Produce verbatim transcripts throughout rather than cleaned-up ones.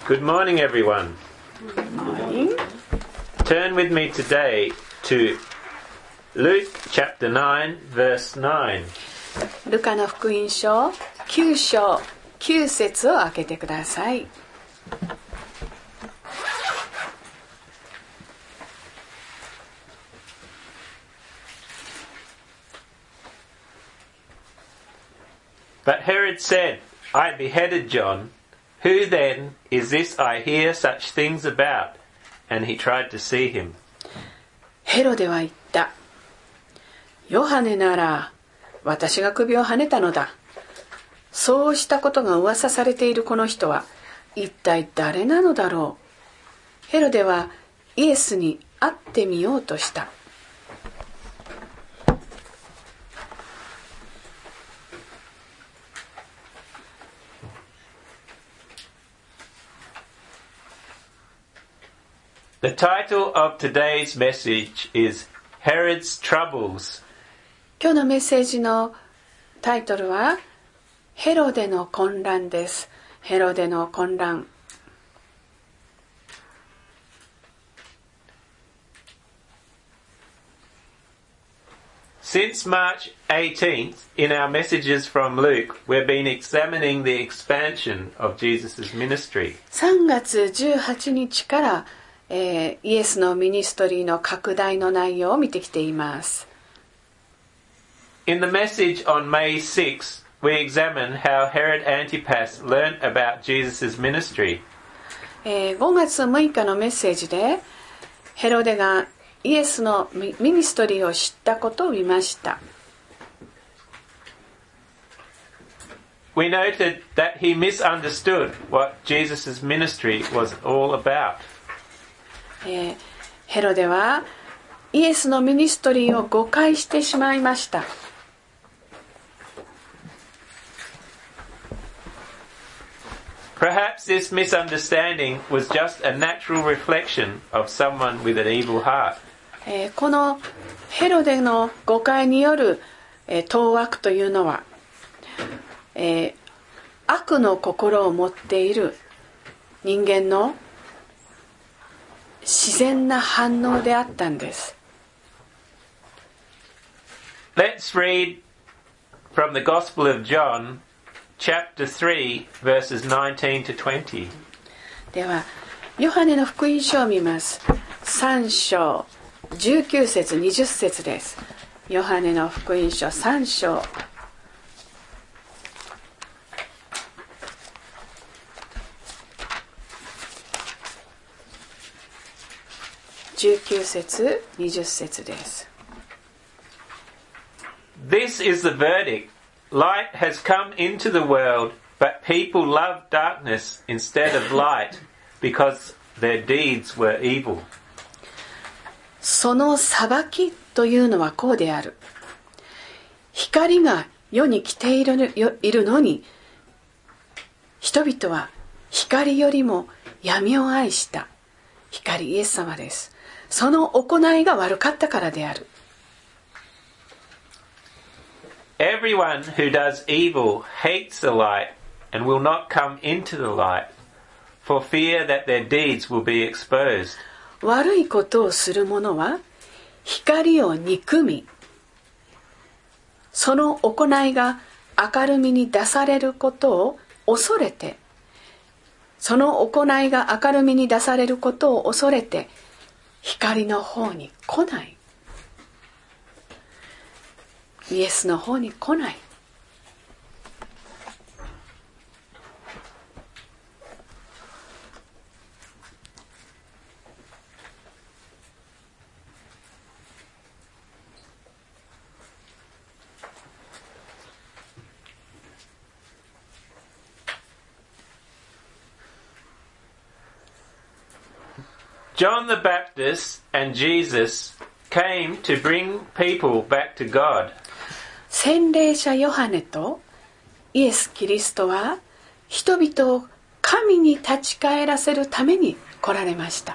Good morning, everyone. Good morning. Turn with me today to Luke chapter nine, verse nine. ルカの福音書きゅう章きゅう節を開けてください。 But Herod said, I beheaded John. Who then is this I hear such things about? And he tried to see him. ヘロデは言った。ヨハネなら私が首をはねたのだ。そうしたことが噂されているこの人は一体誰なのだろう。ヘロデはイエスに会ってみようとした。 The title of today's message is Herod's Troubles. 今日のメッセージのタイトルはヘロデの混乱です。ヘロデの混乱。 Since March eighteenth, in our messages from Luke, we've been examining the expansion of Jesus' ministry. さんがつじゅうはちにちから、えー、イエスのミニストリーの拡大の内容を見てきています。 In the message on May sixth, we examine how Herod Antipas learnt about Jesus' ministry. えー、ごがつむいかのメッセージでヘロデがイエスのミニストリーを知ったことを見ました。 We noted that he misunderstood what Jesus' ministry was all about. えー、ヘロデはイエスのミニストリーを誤解してしまいました。 Perhaps this misunderstanding was just a natural reflection of someone with an evil heart. えー、このヘロデの誤解による、えー、当惑というのは、えー、悪の心を持っている人間の自然な反応であったんです。 Let's read from the Gospel of John, chapter three, verses nineteen to twenty. では、ヨハネの福音書を見ます。さん章じゅうきゅう節にじゅっ節です。ヨハネの福音書さん章じゅうきゅう節にじゅっ節です。 This is the verdict. Light has come into the world, but people love darkness instead of light because their deeds were evil. その裁きというのはこうである。光が世に来ている、いるのに、人々は光よりも闇を愛した。光イエス様です。その行いが悪かったからである。 Everyone who does evil hates the light and will not come into the light for fear that their deeds will be exposed. 悪いことをする者は光を憎み、その行いが明るみに出されることを恐れて、その行いが明るみに出されることを恐れて光の方に来ない。イエスの方に来ない。 John the Baptist and Jesus came to bring people back to God. 洗礼者ヨハネとイエス・キリストは人々を神に立ち返らせるために来られました。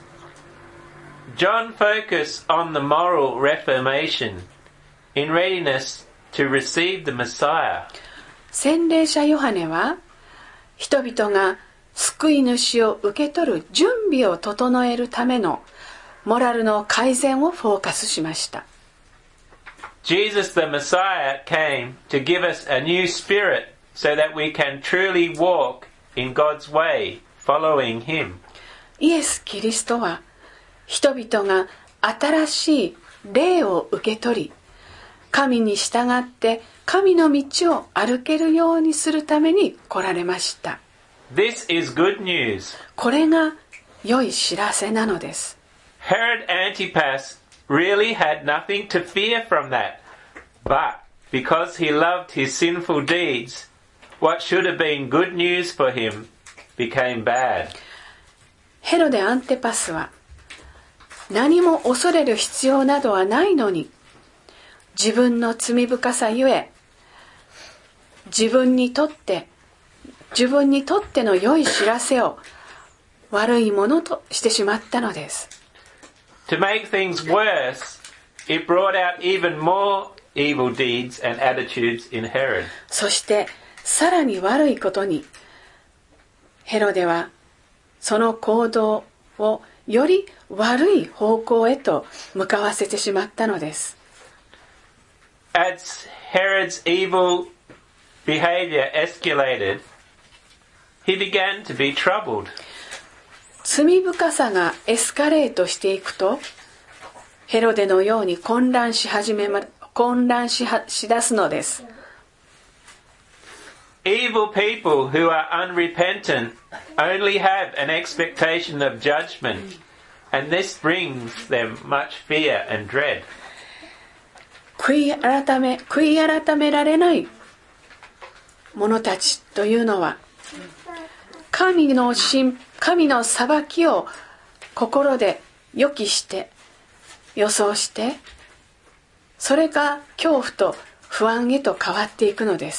John focused on the moral reformation in readiness to receive the Messiah. 洗礼者ヨハネは人々が救い主を受け取る準備を整えるためのモラルの改善をフォーカスしました。 Jesus the Messiah came to give us a new spirit so that we can truly walk in God's way, following Him. イエス・キリストは人々が新しい霊を受け取り、神に従って神の道を歩けるようにするために来られました。 This is good news. これが良い知らせなのです。 Herod Antipas really had nothing to fear from that. But because he loved his sinful deeds, what should have been good news for him became bad. ヘロデ・アンテパスは何も恐れる必要などはないのに、自分の罪深さゆえ、自分にとって自分にとっての良い知らせを悪いものとしてしまったのです。 To make things worse, it brought out even more evil deeds and attitudes in Herod. そしてさらに悪いことに、ヘロデはその行動をより悪い方向へと向かわせてしまったのです。 As Herod's evil behavior escalated, he began to be troubled. 罪深さがエスカレートしていくと、ヘロデのように混乱し始めま、混乱しは、しだすのです。 Evil people who are unrepentant only have an expectation of judgment, and this brings them much fear and dread. 悔い改め、悔い改められない者たちというのは、神の審、神の裁きを心で予期して予想して、それが恐怖と不安へと変わっていくのです。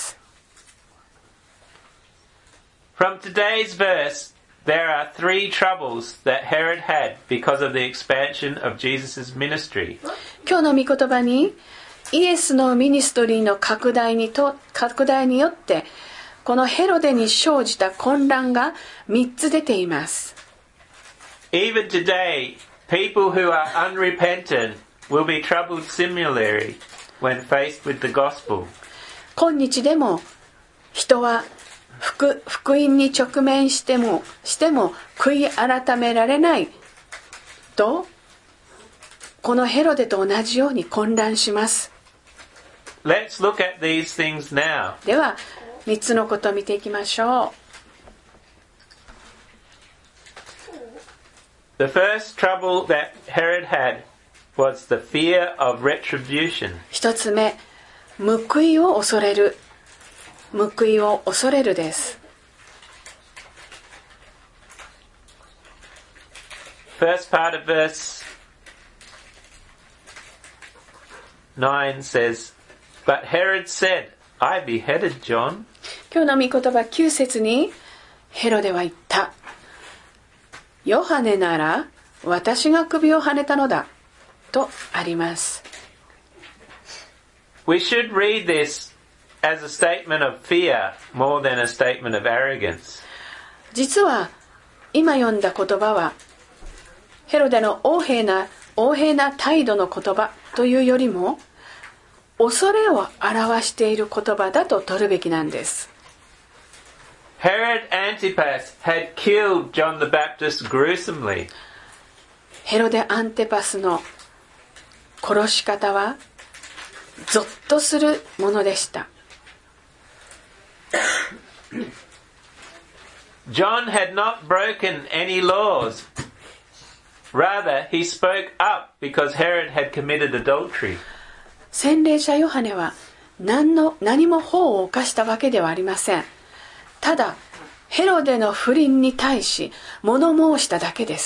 From today's verse, there are three troubles that Herod had because of the expansion of Jesus' ministry. 今日の御言葉に、イエスのミニストリーの拡大にと、拡大によって、このヘロデに生じた混乱が三つ出ています。 Even today, people who are unrepentant will be troubled similarly when faced with the gospel. 今日でも人は 福, 福音に直面してもしても悔い改められないと、このヘロデと同じように混乱します。 Let's look at these things now. では三つのことを見ていきましょう。 The first trouble that Herod had was the fear of retribution. 一つ目、報いを恐れる。報いを恐れるです。 First part of verse nine says, But Herod said, I beheaded John. 今日の御言葉きゅう節に、ヘロデは言った。ヨハネなら私が首をはねたのだ。とあります。 We should read this as a statement of fear more than a statement of arrogance. 実は今読んだ言葉はヘロデの横柄な横柄な態度の言葉というよりも恐れを表している言葉だと取るべきなんです。 Herod Antipas had killed John the Baptist gruesomely. ヘロデ・アンテパスの殺し方はゾッとするものでした。 John had not broken any laws. Rather, he spoke up because Herod had committed adultery. 洗礼者ヨハネは何の何も法を犯したわけではありません。ただヘロデの不倫に対し物申しただけです。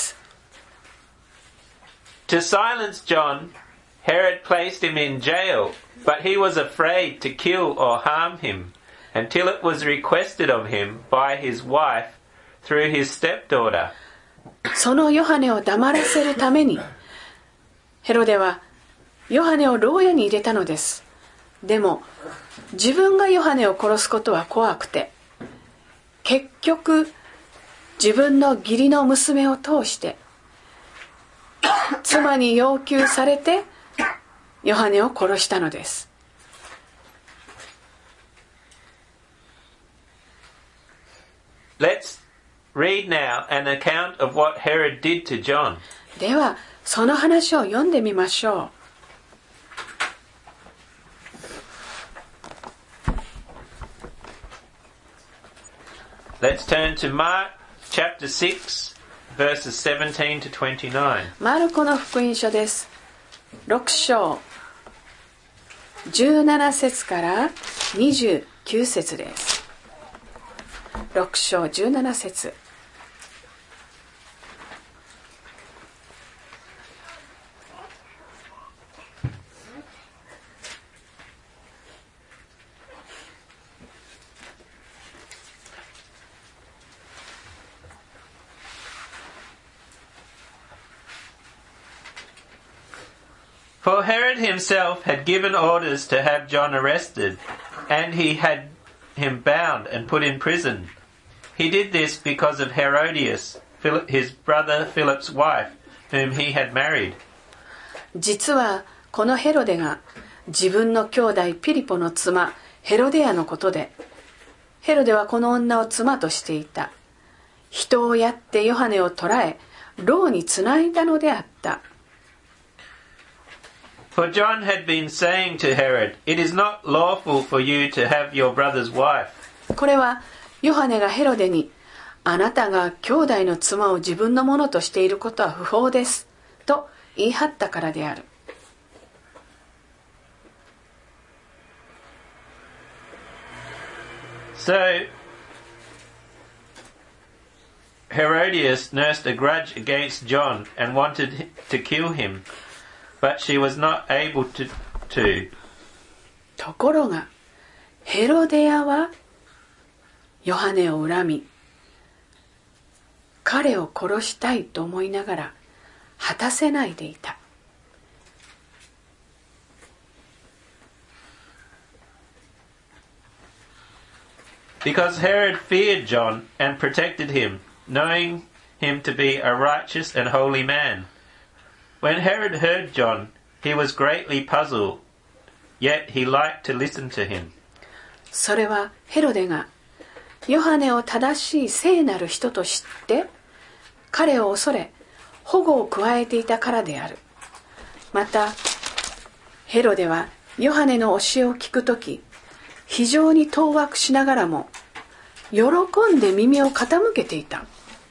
To silence John, Herod placed him in jail, but he was afraid to kill or harm him until it was requested of him by his wife through his stepdaughter. そのヨハネを黙らせるためにヘロデはヨハネを牢屋に入れたのです。でも自分がヨハネを殺すことは怖くて、結局自分の義理の娘を通して妻に要求されてヨハネを殺したのです。 Let's read now an account of what Herod did to John. ではその話を読んでみましょう。 Let's turn to Mark chapter six, verses seventeen to twenty-nine. マルコの福音書です。ろく章じゅうなな節からにじゅうきゅう節です。ろく章じゅうなな節。 For Herod himself had given orders to have John arrested, and he had him bound and put in prison. He did this because of Herodias, Philip, his brother Philip's wife, whom he had married. 実はこのヘロデが自分の兄弟ピリポの妻ヘロデアのことで、ヘロデはこの女を妻としていた。人をやってヨハネを捕らえ、牢につないだのであった。 For John had been saying to Herod, "It is not lawful for you to have your brother's wife." これはヨハネがヘロデに、あなたが兄弟の妻を自分のものとしていることは不法ですと言い張ったからである。 So Herodias nursed a grudge against John and wanted to kill him, but she was not able to. to. ところがヘロデアはヨハネを恨み、彼を殺したいと思いながら果たせないでいた。 Because Herod feared John and protected him, knowing him to be a righteous and holy man. When Herod heard John, he was greatly puzzled, yet he liked to listen to him. それはヘロデがヨハネを正しい聖なる人と知って彼を恐れ保護を加えていたからである。またヘロデはヨハネの教えを聞くとき、非常に当惑しながらも喜んで耳を傾けていた。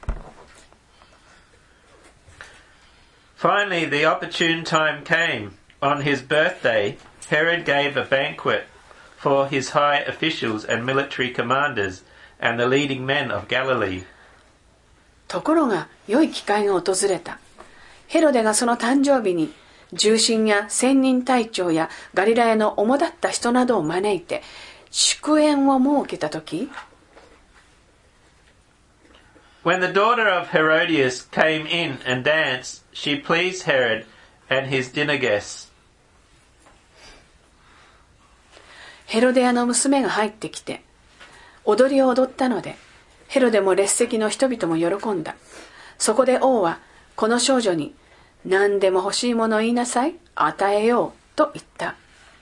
Finally, the opportune time came. On his birthday, Herod gave a banquet for his high officials and military commanders and the leading men of Galilee. ところが良い機会が訪れた。ヘロデがその誕生日に重臣や千人隊長やガリラヤの主だった人などを招いて祝宴を設けたとき、 When the daughter of Herodias came in and danced, she pleased Herod and his dinner guests. ヘロデアの娘が入ってきて踊りを踊ったので、ヘロデも列席の人々も喜んだ。そこで王はこの少女に何でも欲しいものを言いなさい、与えようと言った。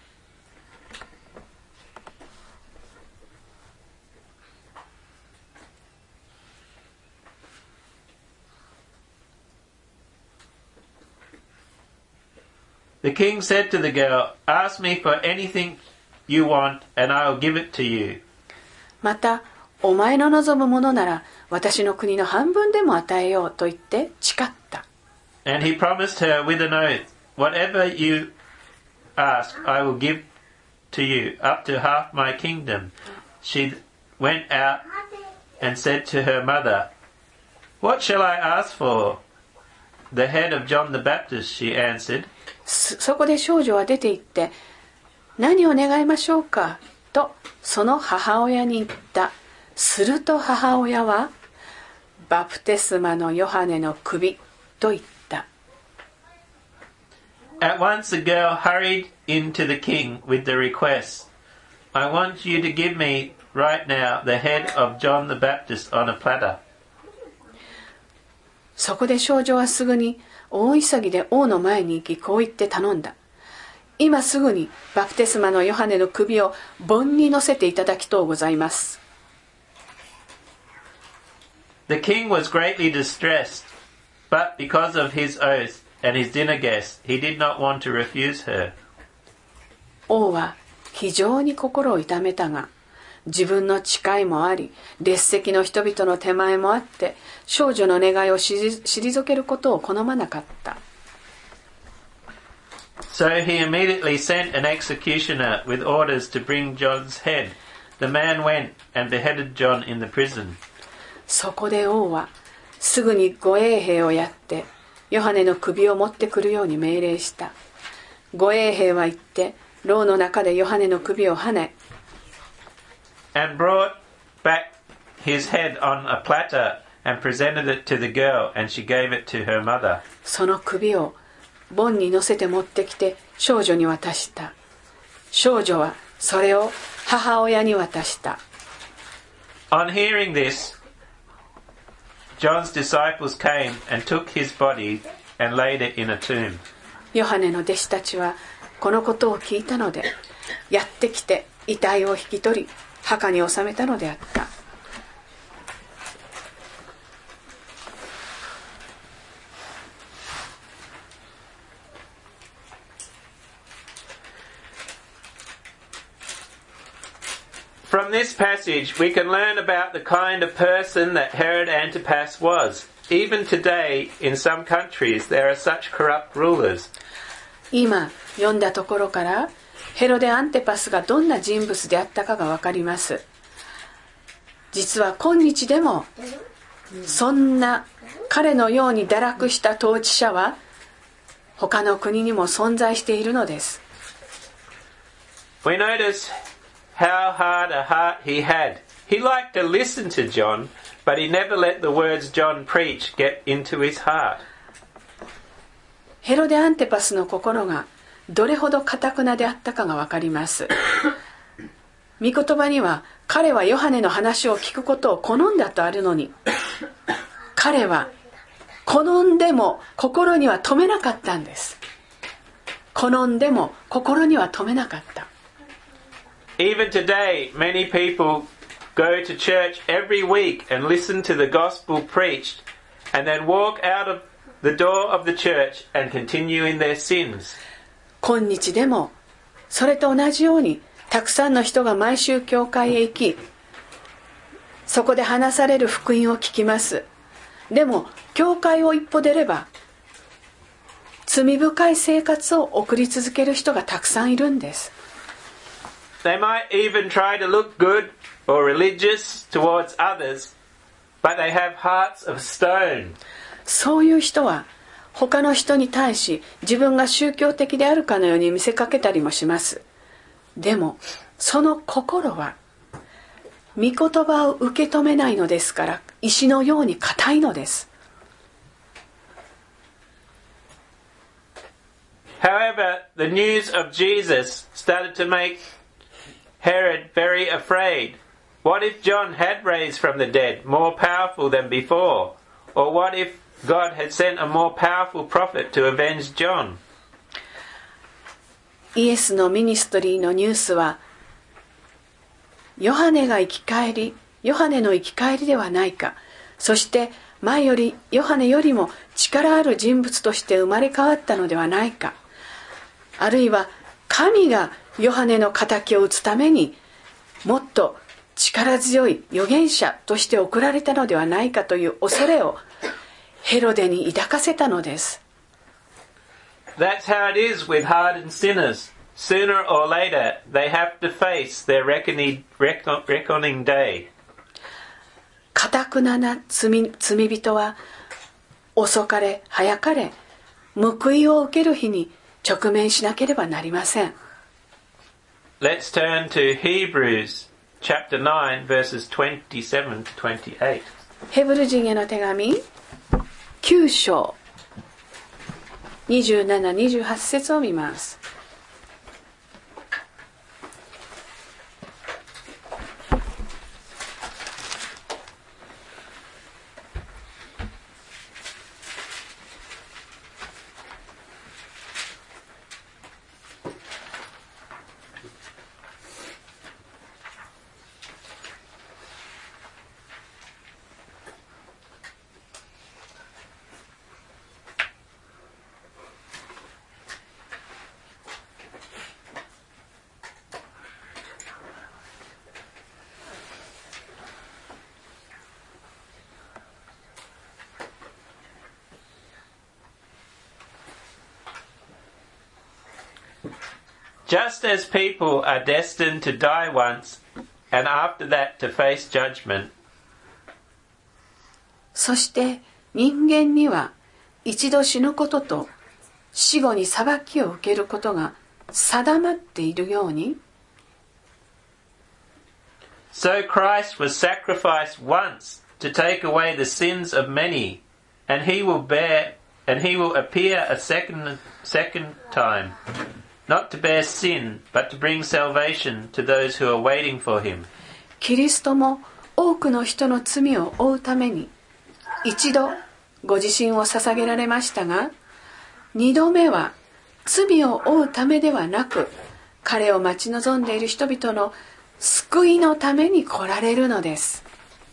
The king said to the girl, "Ask me for anything you want, and I will give it to you." また、お前の望むものなら私の国の半分でも与えようと言って誓った。 And he promised her with an oath, "Whatever you ask, I will give to you, up to half my kingdom." She went out and said to her mother, "What shall I ask for?" "The head of John the Baptist," she answered. そこで少女は出て行って、何を願いましょうかとその母親に言った。すると母親は、バプテスマのヨハネの首と言った。 At once the girl hurried into the king with the request, "I want you to give me right now the head of John the Baptist on a platter." そこで少女はすぐに大急ぎで王の前に行き、こう言って頼んだ。今すぐにバプテスマのヨハネの首を盆に乗せていただきとうございます。 The king was greatly distressed, but because of his oath and his dinner guests, he did not want to refuse her. 王は非常に心を痛めたが、自分の誓いもあり、列席の人々の手前もあって、少女の願いを退けることを好まなかった。 So he immediately sent an executioner with orders to bring John's head. The man went and beheaded John in the prison. そこで王はすぐに護衛兵をやってヨハネの首を持ってくるように命令した。護衛兵は行って牢の中でヨハネの首をはね、and brought back his head on a platter and presented it to the girl, and she gave it to her mother. その首を盆に乗せて持ってきて少女に渡した。少女はそれを母親に渡した。On hearing this, John's disciples came and took his body and laid it in a tomb. ヨハネの弟子たちはこのことを聞いたので、やってきて遺体を引き取り、墓に納めたのであった。From this passage, we can learn about the kind of person that Herod Antipas was. Even today, in some countries, there are such corrupt rulers. 今読んだところから、ヘロデ・アンテパスがどんな人物であったかがわかります。実は今日でも、そんな彼のように堕落した統治者は、他の国にも存在しているのです。We notice how hard a heart he had. He liked to listen to John, but he never let the words John preached get into his heart. ヘロデ・アンテパスの心がどれほど堅なであったかがわかります。御言葉には彼はヨハネの話を聞くことを好んだとあるのに、彼は好んでも心には留めなかったんです。好んでも心には留めなかった。Even today, many people go to church every week and listen to the gospel preached, and then walk out of the door of the church and continue in their sins. 今日でもそれと同じようにたくさんの人が毎週教会へ行き、そこで話される福音を聞きます。でも教会を一歩出れば罪深い生活を送り続ける人がたくさんいるんです。They might even try to look good or religious towards others, but they have hearts of stone. そういう人は他の人に対し自分が宗教的であるかのように見せかけたりもします。でもその心は御言葉を受け止めないのですから、石のように硬いのです。However, the news of Jesus started to make Herod very afraid. What if John had raised from the dead, more powerful than before? Or what if God had sent a more powerful prophet to avenge John? イエスのミニストリーのニュースは、ヨハネが生き返り、ヨハネの生き返りではないか。そして前よりヨハネよりも力ある人物として生まれ変わったのではないか。あるいは神がヨハネの仇を討つためにもっと力強い預言者として送られたのではないかという恐れをヘロデに抱かせたのです。That's how it is with hardened sinners. Sooner or later, they have to face their reckoning, reckoning day. 堅なな罪、罪人は遅かれ早かれ報いを受ける日に直面しなければなりません。Let's turn to Hebrews chapter nine verses twenty-seven to twenty-eight. ヘブル人への手紙きゅう章にじゅうなな、にじゅうはち節を見ます。 Just as people are destined to die once, and after that to face judgment, そして人間には一度死ぬことと死後に裁きを受けることが定まっているように、 so Christ was sacrificed once to take away the sins of many, and he will bear and he will appear a second second time, not to bear sin, but to bring salvation to those who are waiting for him. キリストも多くの人の罪を負うために一度ご自身を捧げられましたが、二度目は罪を負うためではなく、彼を待ち望んでいる人々の救いのために来られるのです。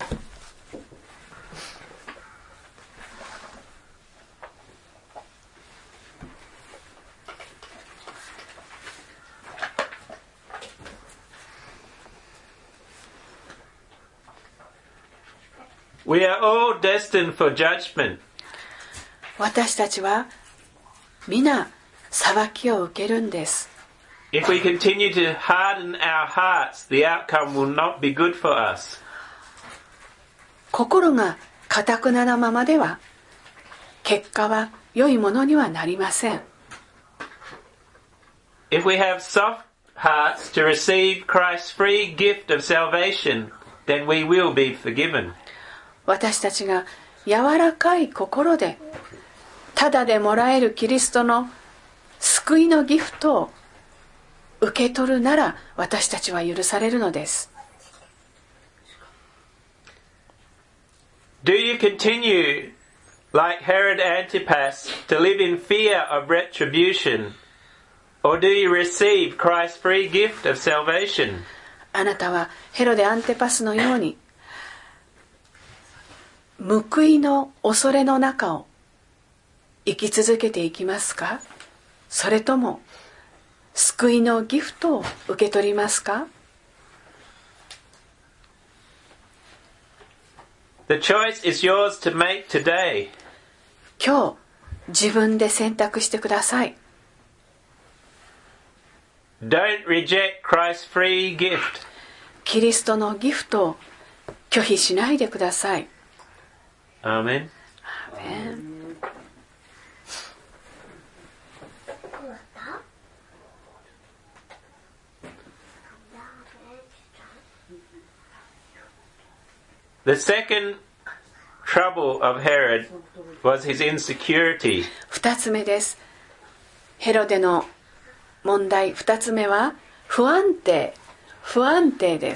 We are all destined for judgment. 私たちは皆裁きを受けるんです。 If we continue to harden our hearts, the outcome will not be good for us. 心が堅くななままでは結果は良いものにはなりません。 If we have soft hearts to receive Christ's free gift of salvation, then we will be forgiven. 私たちが柔らかい心でただでもらえるキリストの救いのギフトを受け取るなら、私たちは許されるのです。 Do you continue, like Herod Antipas, to live in fear of retribution, or do you receive Christ's free gift of salvation? あなたはヘロデ・アンテパスのように報いの恐れの中を生き続けていきますか？それとも救いのギフトを受け取りますか？ The choice is yours to make today. 今日自分で選択してください。 Don't reject Christ's free gift. キリストのギフトを拒否しないでください。 Amen. Amen. The second trouble of Herod was his insecurity. 二つ目です。ヘロデの問題二つ目は不安定、不安定です。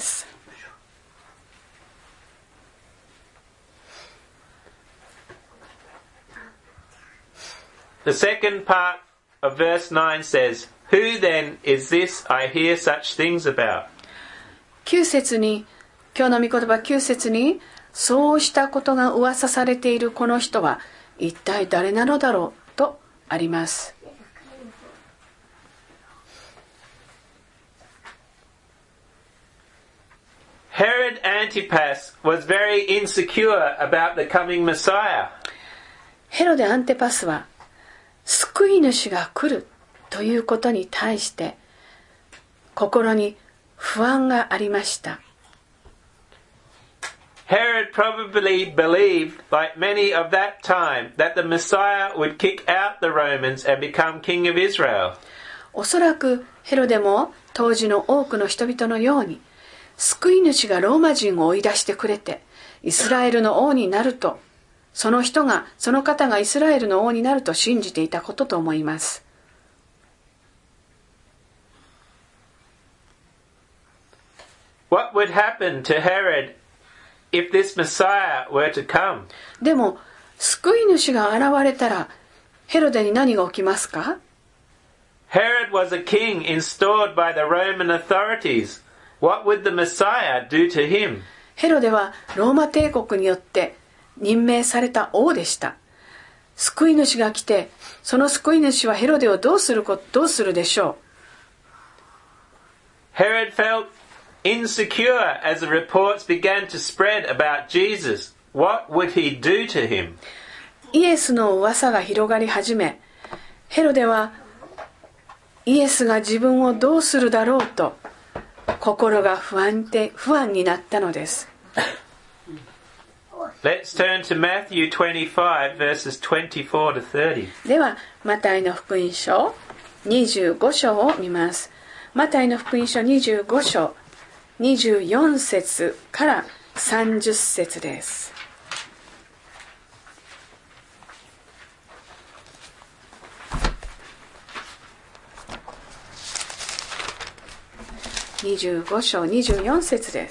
The second part of verse nine says, Who then is this I hear such things about? 九節に、今日の御言葉九節に、そうしたことが噂されているこの人は一体誰なのだろうとあります。 Herod Antipas was very insecure about the coming Messiah. ヘロデ・アンテパスは救い主が来るということに対して心に不安がありました。 Herod probably believed, like many of that time, that the Messiah would kick out the Romans and become king of Israel. おそらくヘロデも当時の多くの人々のように救い主がローマ人を追い出してくれてイスラエルの王になると、その人がその方がイスラエルの王になると信じていたことと思います。 What would happen to Herod if this Messiah were to come? でも救い主が現れたらヘロデに何が起きますか？ Herod was a king installed by the Roman authorities. What would the Messiah do to him? ヘロデはローマ帝国によって任命された王でした。救い主が来て、その救い主はヘロデをどうするこ、どうするでしょう？ Herod felt insecure as the reports began to spread about Jesus. What would he do to him? イエスの噂が広がり始め、ヘロデはイエスが自分をどうするだろうと心が不安で不安になったのです。 Let's turn to Matthew twenty-five, verses twenty-four to thirty. ではマタイの福音書にじゅうご章を見ます。マタイの福音書にじゅうご章にじゅうよん節からさんじゅっ節です。にじゅうご章にじゅうよん節です。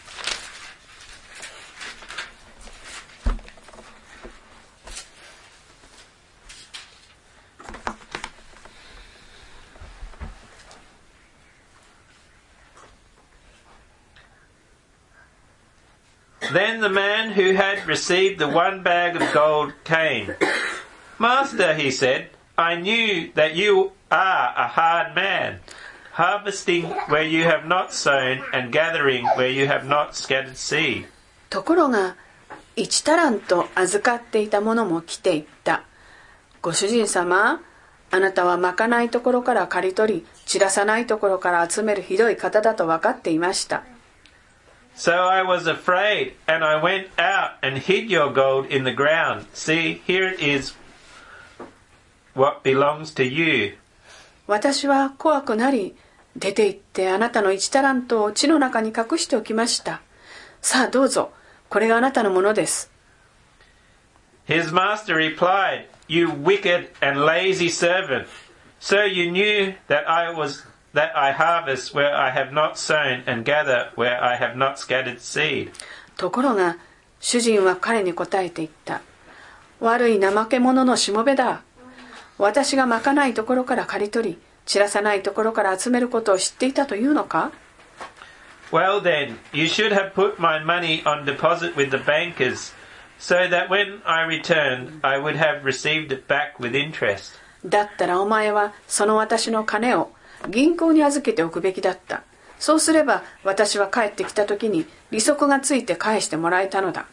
Then the man who had received the one bag of gold came. Master, he said, I knew that you are a hard man, harvesting where you have not sown and gathering where you have not scattered seed. ところが一タラント預かっていた者も来て言った。ご主人様、あなたはまかないところから刈り取り、散らさないところから集めるひどい方だと分かっていました。 So I was afraid, and I went out and hid your gold in the ground. See, here it is, what belongs to you. 私は怖くなり、出て行ってあなたの一タラントを地の中に隠しておきました。さあどうぞ、これがあなたのものです。 His master replied, You wicked and lazy servant. So you knew that I was that I harvest where I have not sown and gather where I have not scattered seed. ところが主人は彼に答えて言った。悪い怠け者のしもべだ。私がまかないところから刈り取り、散らさないところから集めることを知っていたというのか？ Well then, you should have put my money on deposit with the bankers, so that when I returned, I would have received it back with interest. だったらお前はその私の金を銀行に預けておくべきだった。そうすれば私は帰ってきた時に利息がついて返してもらえたのだ。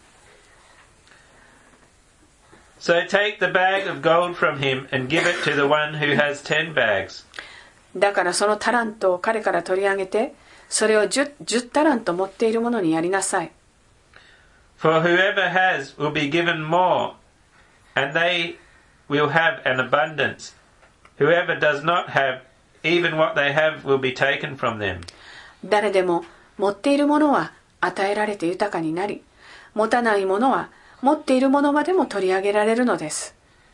So take the bag of gold from him and give it to the one who has ten bags. だからそのタラントを彼から取り上げて、それを 10, 10タラント持っている者にやりなさい。 For whoever has will be given more, and they will have an abundance. Whoever does not have, even what they have will be taken from them. 誰でも持っているものは与えられて豊かになり、持たないものは持っているものまでも取り上げられるのです。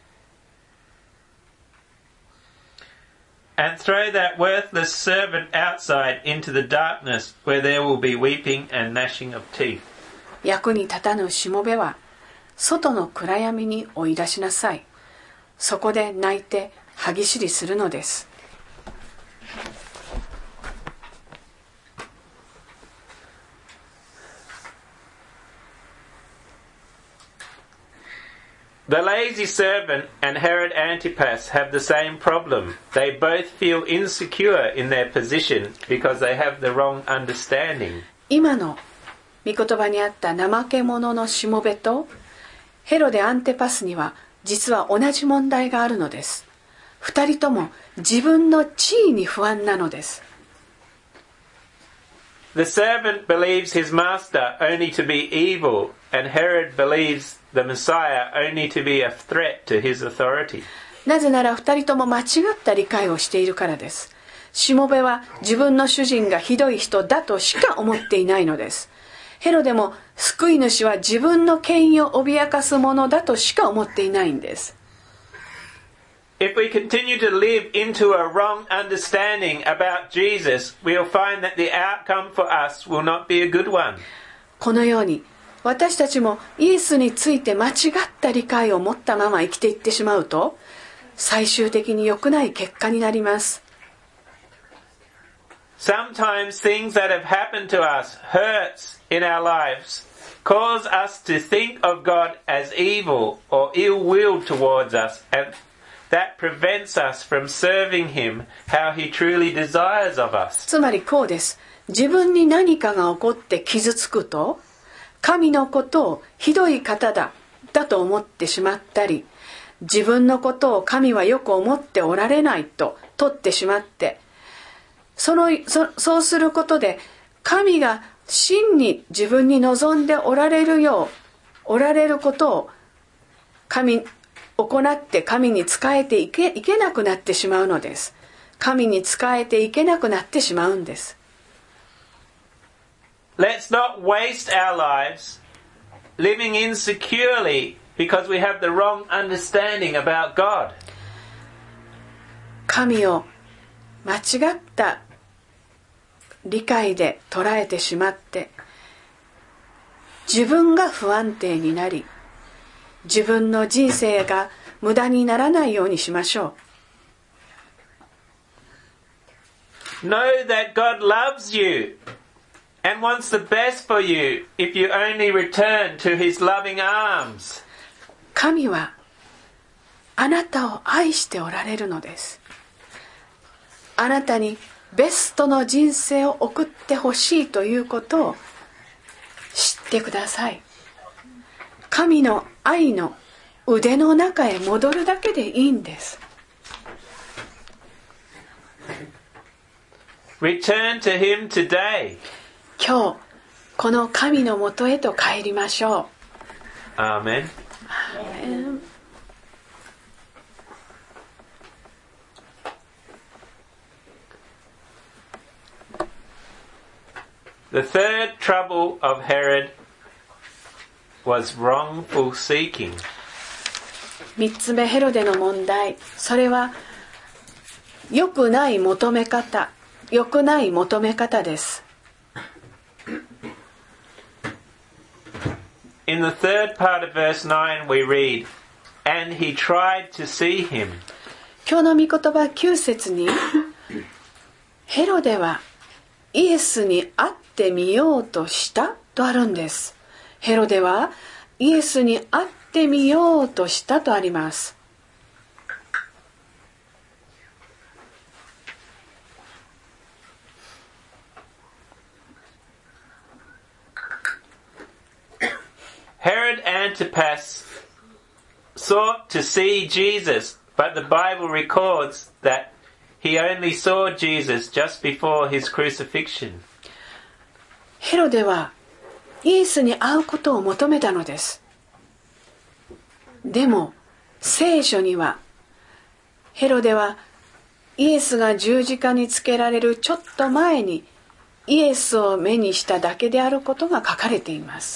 And throw that worthless servant outside into the darkness, where there will be weeping and gnashing of teeth. 役に立たぬしもべは外の暗闇に追い出しなさい。そこで泣いて歯ぎしりするのです。 The lazy servant and Herod Antipas have the same problem. They both feel insecure in their position because they have the wrong understanding. 今の御言葉にあった怠け者のしもべとヘロデ・アンテパスには実は同じ問題があるのです。二人とも自分の地位に不安なのです。 The servant believes his master only to be evil, and Herod believes the Messiah only to be a threat to his authority. なぜなら二人とも間違った理解をしているからです。しもべは自分の主人がひどい人だとしか思っていないのです。ヘロデも救い主は自分の権威を脅かすものだとしか思っていないんです。 If we continue to live into a wrong understanding about Jesus, we'll find that the outcome for us will not be a good one. このように私たちもイエスについて間違った理解を持ったまま生きていってしまうと、最終的に良くない結果になります。 Sometimes things that have happened to us, hurts in our lives, cause us to think of God as evil or ill-willed towards us, and that prevents us from serving Him how He truly desires of us. つまりこうです。自分に何かが起こって傷つくと、神のことをひどい方だ、だと思ってしまったり、自分のことを神はよく思っておられないと取ってしまって、その そ, そうすることで神が真に自分に望んでおられるようおられることを神行って神に仕えていけ、いけなくなってしまうのです。神に仕えていけなくなってしまうんです。 Let's not waste our lives living insecurely because we have the wrong understanding about God. 神を間違った理解で捉えてしまって、自分が不安定になり、自分の人生が無駄にならないようにしましょう。Know that God loves you and wants the best for you if you only return to His loving arms. 神はあなたを愛しておられるのです。あなたにベストの人生を送ってほしいということを知ってください。神の愛の腕の中へ戻るだけでいいんです。 Return to Him today. 今日この神のもとへと帰りましょう。 アーメン。 アーメン。 The third trouble of Herod was wrongful seeking. 三つ目、ヘロデの問題、それは良くない求め方、良くない求め方です。 In the third part of verse nine we read, and he tried to see him. 今日の御言葉きゅう節に、ヘロデはイエスに会ってみようとしたとあるんです。ヘロデはイエスに会ってみようとしたとあります。 Herod Antipas sought to see Jesus, but the Bible records that he only saw Jesus just before his crucifixion. ヘロデはイエスに会うことを求めたのです。でも聖書にはヘロデはイエスが十字架につけられるちょっと前にイエスを目にしただけであることが書かれています。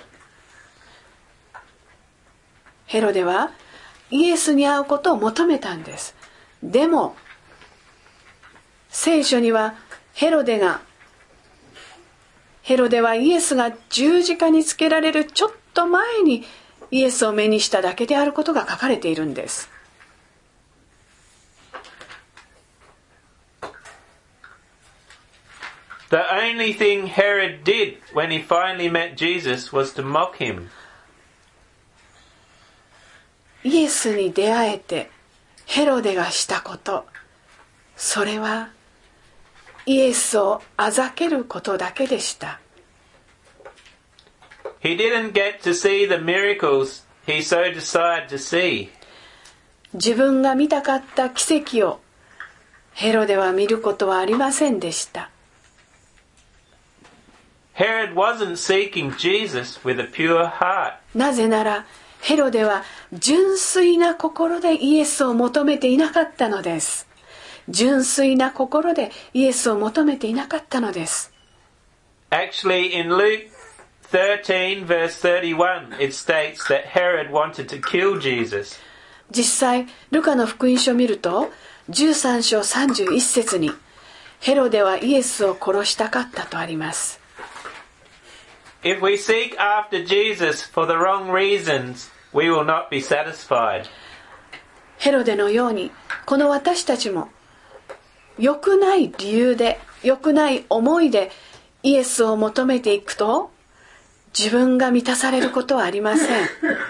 ヘロデはイエスに会うことを求めたんです。でも聖書にはヘロデがヘロデはイエスが十字架につけられるちょっと前にイエスを目にしただけであることが書かれているんです。 The only thing Herod did when he finally met Jesus was to mock him. イエスに出会えてヘロデがしたこと、それはイエスをあざけることだけでした。 He didn't get to see the miracles he so desired to see. 自分が見たかった奇跡をヘロデは見ることはありませんでした。 Herod wasn't seeking Jesus with a pure heart. なぜならヘロデは純粋な心でイエスを求めていなかったのです。純粋な心でイエスを求めていなかったのです。 Actually, in Luke thirteen verse thirty-one, it states that Herod wanted to kill Jesus. 実際、ルカの福音書を見ると、じゅうさん章さんじゅういち節に、ヘロデはイエスを殺したかったとあります。 If we seek after Jesus for the wrong reasons, we will not be satisfied. ヘロデのように、この私たちも、良くない理由で、良くない思いでイエスを求めていくと、自分が満たされることはありません。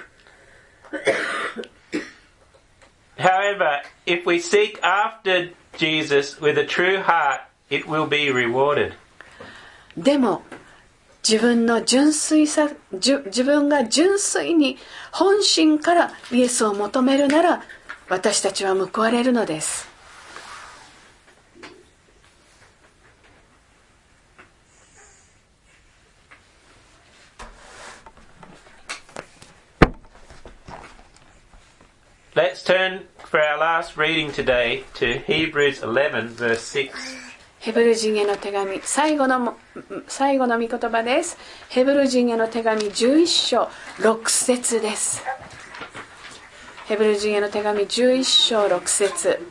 However, if we seek after Jesus with a true heart, it will be rewarded. でも、自分の純粋さ、自分が純粋に本心からイエスを求めるなら、私たちは報われるのです。 Let's turn for our last reading today to Hebrews eleven, verse six. ヘブル人への手紙、最後の最後の御言葉です。ヘブル人への手紙じゅういっ章ろく節です。ヘブル人への手紙じゅういっ章ろく節。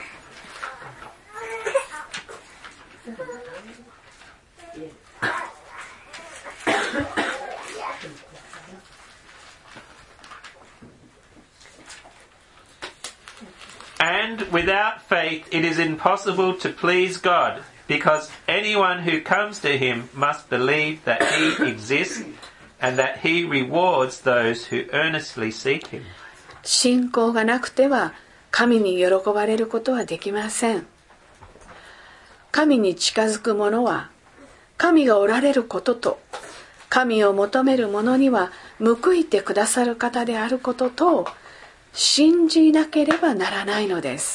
And without faith it is impossible to please God, because anyone who comes to him must believe that he exists and that he rewards those who earnestly seek him. 信仰がなくては神に喜ばれることはできません。神に近づく者は神がおられることと、神を求める者には報いてくださる方であることと信じなければならないのです。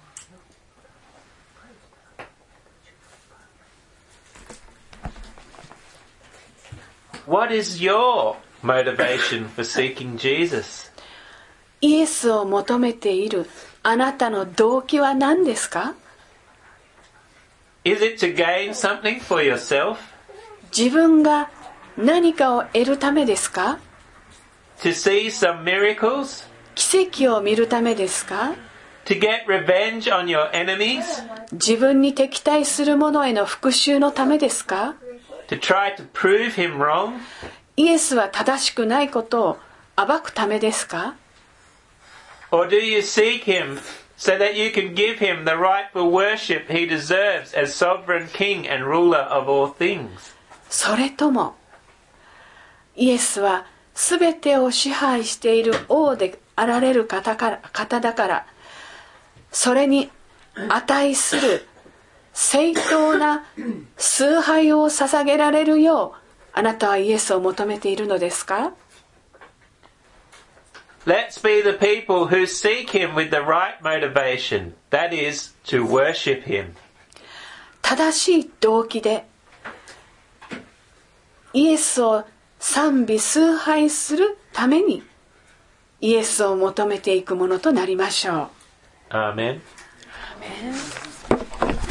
What is your motivation for seeking Jesus? イエスを求めているあなたの動機は何ですか？ Is it to gain something for yourself? 自分が何かを得るためですか？ To see some miracles? 奇跡を見るためですか？ To get revenge on your enemies? 自分に敵対する者への復讐のためですか？ To try to prove him wrong? イエスは正しくないことを暴くためですか？ Or do you seek him so that you can give him the rightful worship he deserves as sovereign king and ruler of all things? それともイエスはすべてを支配している王であられる方から、方だからそれに値する正当な崇拝を捧げられるようあなたはイエスを求めているのですか？ Let's be the people who seek him with the right motivation, that is, to worship him. 正しい動機でイエスを賛美崇拝するためにイエスを求めていくものとなりましょう。 Amen. Amen.